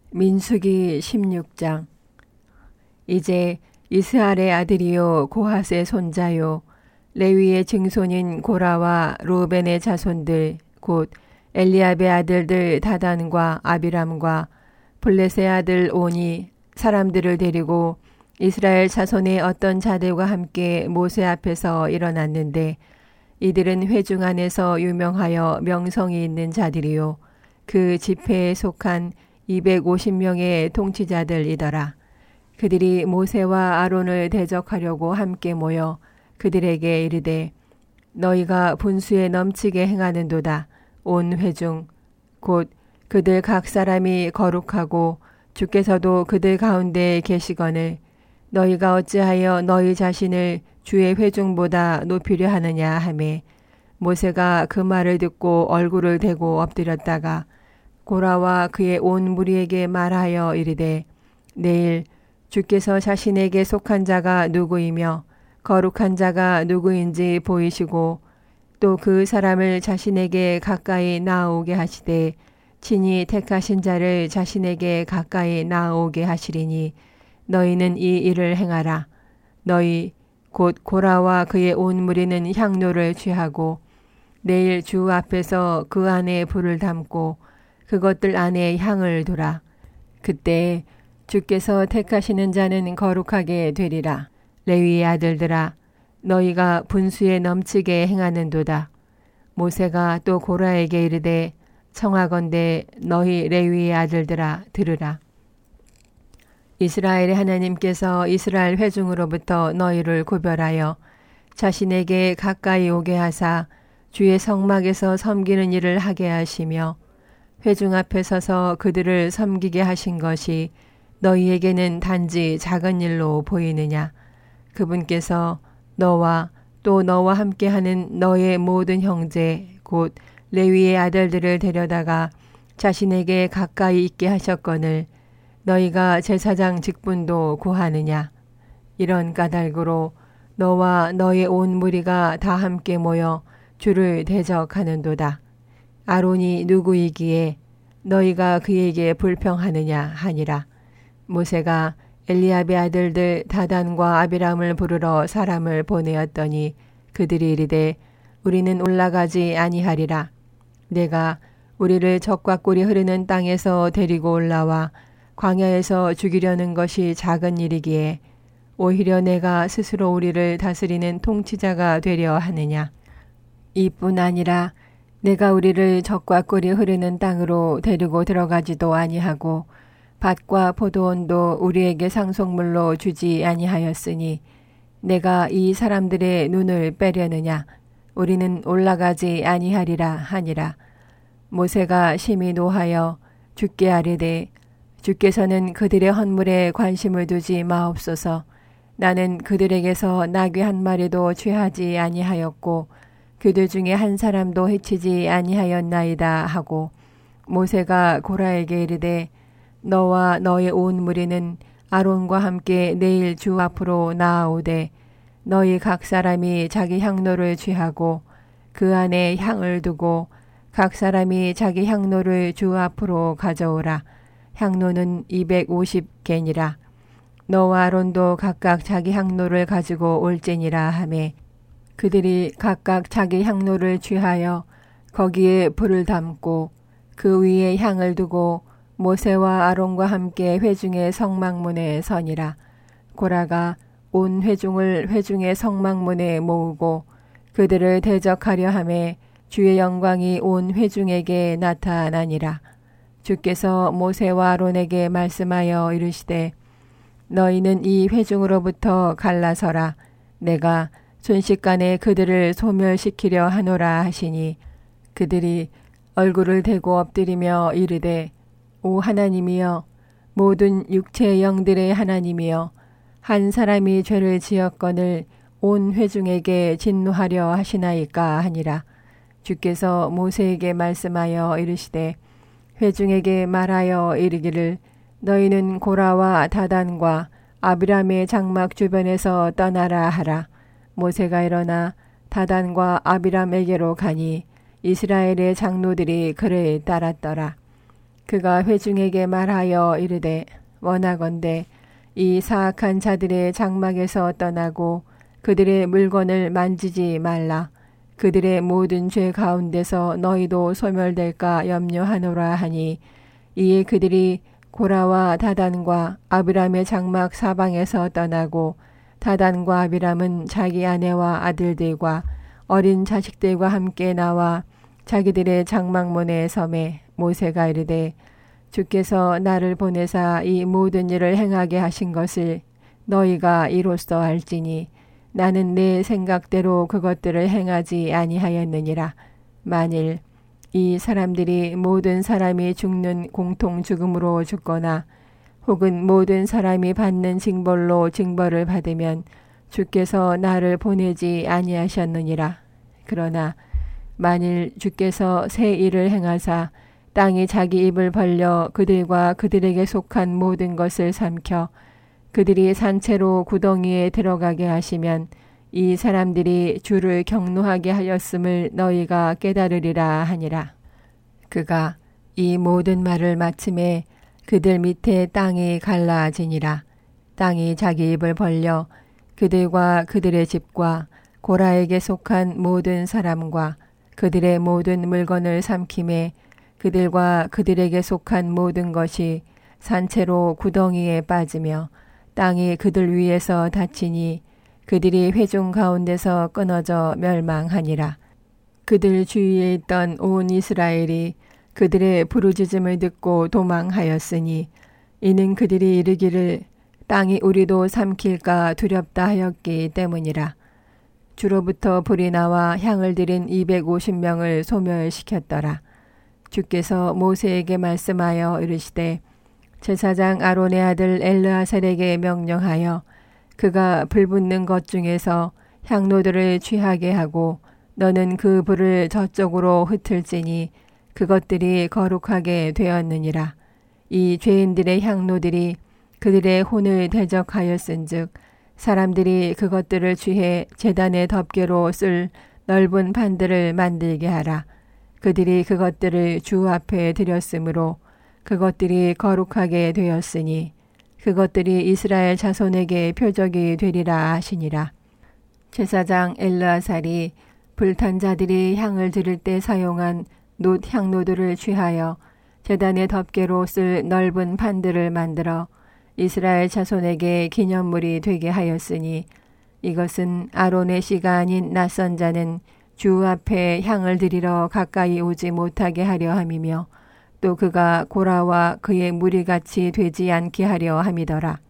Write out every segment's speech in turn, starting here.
민수기 16장. 이제 이스라엘의 아들이요 고핫의 손자요 레위의 증손인 고라와 루벤의 자손들 곧 엘리압의 아들들 다단과 아비람과 블레셋의 아들 온이 사람들을 데리고 이스라엘 자손의 어떤 자들과 함께 모세 앞에서 일어났는데 이들은 회중 안에서 유명하여 명성이 있는 자들이요 그 집회에 속한 250명의 통치자들이더라. 그들이 모세와 아론을 대적하려고 함께 모여 그들에게 이르되 너희가 분수에 넘치게 행하는도다. 온 회중 곧 그들 각 사람이 거룩하고 주께서도 그들 가운데 계시거늘 너희가 어찌하여 너희 자신을 주의 회중보다 높이려 하느냐 하매 모세가 그 말을 듣고 얼굴을 대고 엎드렸다가 고라와 그의 온 무리에게 말하여 이르되 내일 주께서 자신에게 속한 자가 누구이며 거룩한 자가 누구인지 보이시고 또 그 사람을 자신에게 가까이 나아오게 하시되 친히 택하신 자를 자신에게 가까이 나아오게 하시리니 너희는 이 일을 행하라. 너희 곧 고라와 그의 온 무리는 향로를 취하고 내일 주 앞에서 그 안에 불을 담고 그것들 안에 향을 두라. 그때 주께서 택하시는 자는 거룩하게 되리라. 레위의 아들들아 너희가 분수에 넘치게 행하는도다. 모세가 또 고라에게 이르되 청하건대 너희 레위의 아들들아 들으라. 이스라엘의 하나님께서 이스라엘 회중으로부터 너희를 구별하여 자신에게 가까이 오게 하사 주의 성막에서 섬기는 일을 하게 하시며 회중 앞에 서서 그들을 섬기게 하신 것이 너희에게는 단지 작은 일로 보이느냐. 그분께서 너와 또 너와 함께하는 너의 모든 형제 곧 레위의 아들들을 데려다가 자신에게 가까이 있게 하셨거늘 너희가 제사장 직분도 구하느냐. 이런 까닭으로 너와 너의 온 무리가 다 함께 모여 주를 대적하는도다. 아론이 누구이기에 너희가 그에게 불평하느냐 하니라. 모세가 엘리압의 아들들 다단과 아비람을 부르러 사람을 보내었더니 그들이 이르되 우리는 올라가지 아니하리라. 내가 우리를 적과 꿀이 흐르는 땅에서 데리고 올라와 광야에서 죽이려는 것이 작은 일이기에 오히려 내가 스스로 우리를 다스리는 통치자가 되려 하느냐. 이뿐 아니라 내가 우리를 적과 꿀이 흐르는 땅으로 데리고 들어가지도 아니하고 밭과 포도원도 우리에게 상속물로 주지 아니하였으니 내가 이 사람들의 눈을 빼려느냐. 우리는 올라가지 아니하리라 하니라. 모세가 심히 노하여 주께 아뢰되 주께서는 그들의 헌물에 관심을 두지 마옵소서. 나는 그들에게서 나귀 한 마리도 취하지 아니하였고 그들 중에 한 사람도 해치지 아니하였나이다 하고 모세가 고라에게 이르되 너와 너의 온 무리는 아론과 함께 내일 주 앞으로 나아오되 너희 각 사람이 자기 향로를 취하고 그 안에 향을 두고 각 사람이 자기 향로를 주 앞으로 가져오라. 향로는 250개니라. 너와 아론도 각각 자기 향로를 가지고 올지니라 하매 그들이 각각 자기 향로를 취하여 거기에 불을 담고 그 위에 향을 두고 모세와 아론과 함께 회중의 성막문에 서니라. 고라가 온 회중을 회중의 성막문에 모으고 그들을 대적하려 하매 주의 영광이 온 회중에게 나타나니라. 주께서 모세와 아론에게 말씀하여 이르시되 너희는 이 회중으로부터 갈라서라. 내가 순식간에 그들을 소멸시키려 하노라 하시니 그들이 얼굴을 대고 엎드리며 이르되 오 하나님이여 모든 육체의 영들의 하나님이여 한 사람이 죄를 지었거늘 온 회중에게 진노하려 하시나이까 하니라. 주께서 모세에게 말씀하여 이르시되 회중에게 말하여 이르기를 너희는 고라와 다단과 아비람의 장막 주변에서 떠나라 하라. 모세가 일어나 다단과 아비람에게로 가니 이스라엘의 장로들이 그를 따랐더라. 그가 회중에게 말하여 이르되 원하건대 이 사악한 자들의 장막에서 떠나고 그들의 물건을 만지지 말라. 그들의 모든 죄 가운데서 너희도 소멸될까 염려하노라 하니 이에 그들이 고라와 다단과 아비람의 장막 사방에서 떠나고 다단과 아비람은 자기 아내와 아들들과 어린 자식들과 함께 나와 자기들의 장막문에 섬에 모세가 이르되 주께서 나를 보내사 이 모든 일을 행하게 하신 것을 너희가 이로써 알지니 나는 내 생각대로 그것들을 행하지 아니하였느니라. 만일 이 사람들이 모든 사람이 죽는 공통 죽음으로 죽거나 혹은 모든 사람이 받는 징벌로 징벌을 받으면 주께서 나를 보내지 아니하셨느니라. 그러나 만일 주께서 새 일을 행하사 땅이 자기 입을 벌려 그들과 그들에게 속한 모든 것을 삼켜 그들이 산채로 구덩이에 들어가게 하시면 이 사람들이 주를 경노하게 하였음을 너희가 깨달으리라 하니라. 그가 이 모든 말을 마침에 그들 밑에 땅이 갈라지니라. 땅이 자기 입을 벌려 그들과 그들의 집과 고라에게 속한 모든 사람과 그들의 모든 물건을 삼킴에 그들과 그들에게 속한 모든 것이 산채로 구덩이에 빠지며 땅이 그들 위에서 닫히니 그들이 회중 가운데서 끊어져 멸망하니라. 그들 주위에 있던 온 이스라엘이 그들의 부르짖음을 듣고 도망하였으니 이는 그들이 이르기를 땅이 우리도 삼킬까 두렵다 하였기 때문이라. 주로부터 불이 나와 향을 들인 250명을 소멸시켰더라. 주께서 모세에게 말씀하여 이르시되 제사장 아론의 아들 엘르아살에게 명령하여 그가 불 붙는 것 중에서 향로들을 취하게 하고 너는 그 불을 저쪽으로 흩을지니 그것들이 거룩하게 되었느니라. 이 죄인들의 향로들이 그들의 혼을 대적하였은즉 사람들이 그것들을 취해 제단의 덮개로 쓸 넓은 판들을 만들게 하라. 그들이 그것들을 주 앞에 드렸으므로 그것들이 거룩하게 되었으니 그것들이 이스라엘 자손에게 표적이 되리라 하시니라. 제사장 엘르아살이 불탄 자들이 향을 드릴 때 사용한 놋 향로들을 취하여 제단의 덮개로 쓸 넓은 판들을 만들어 이스라엘 자손에게 기념물이 되게 하였으니 이것은 아론의 씨가 아닌 낯선 자는 주 앞에 향을 드리러 가까이 오지 못하게 하려 함이며 또 그가 고라와 그의 무리같이 되지 않게 하려 함이더라.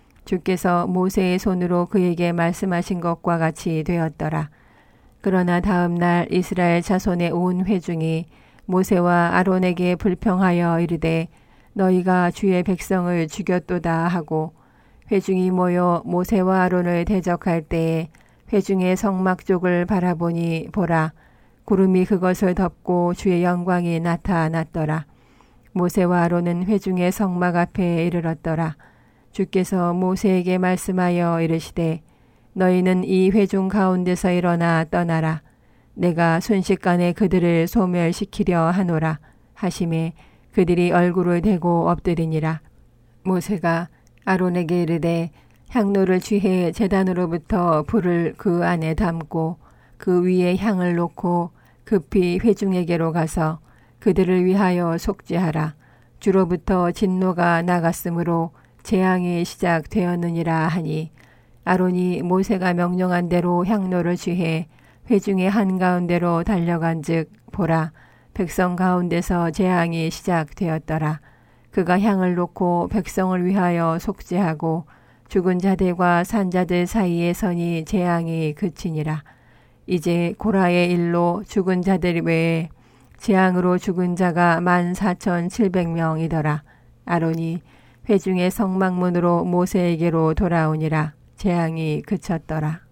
주께서 모세의 손으로 그에게 말씀하신 것과 같이 되었더라. 그러나 다음 날 이스라엘 자손의 온 회중이 모세와 아론에게 불평하여 이르되 너희가 주의 백성을 죽였도다 하고 회중이 모여 모세와 아론을 대적할 때에 회중의 성막 쪽을 바라보니 보라 구름이 그것을 덮고 주의 영광이 나타났더라. 모세와 아론은 회중의 성막 앞에 이르렀더라. 주께서 모세에게 말씀하여 이르시되 너희는 이 회중 가운데서 일어나 떠나라. 내가 순식간에 그들을 소멸시키려 하노라 하심에 그들이 얼굴을 대고 엎드리니라. 모세가 아론에게 이르되 향로를 취해 제단으로부터 불을 그 안에 담고 그 위에 향을 놓고 급히 회중에게로 가서 그들을 위하여 속죄하라. 주로부터 진노가 나갔으므로 재앙이 시작되었느니라 하니 아론이 모세가 명령한 대로 향로를 취해 회중의 한가운데로 달려간즉 보라 백성 가운데서 재앙이 시작되었더라. 그가 향을 놓고 백성을 위하여 속죄하고 죽은 자들과 산 자들 사이에 서니 재앙이 그치니라. 이제 고라의 일로 죽은 자들 외에 재앙으로 죽은 자가 14,700명이더라. 아론이 회중의 성막문으로 모세에게로 돌아오니라. 재앙이 그쳤더라.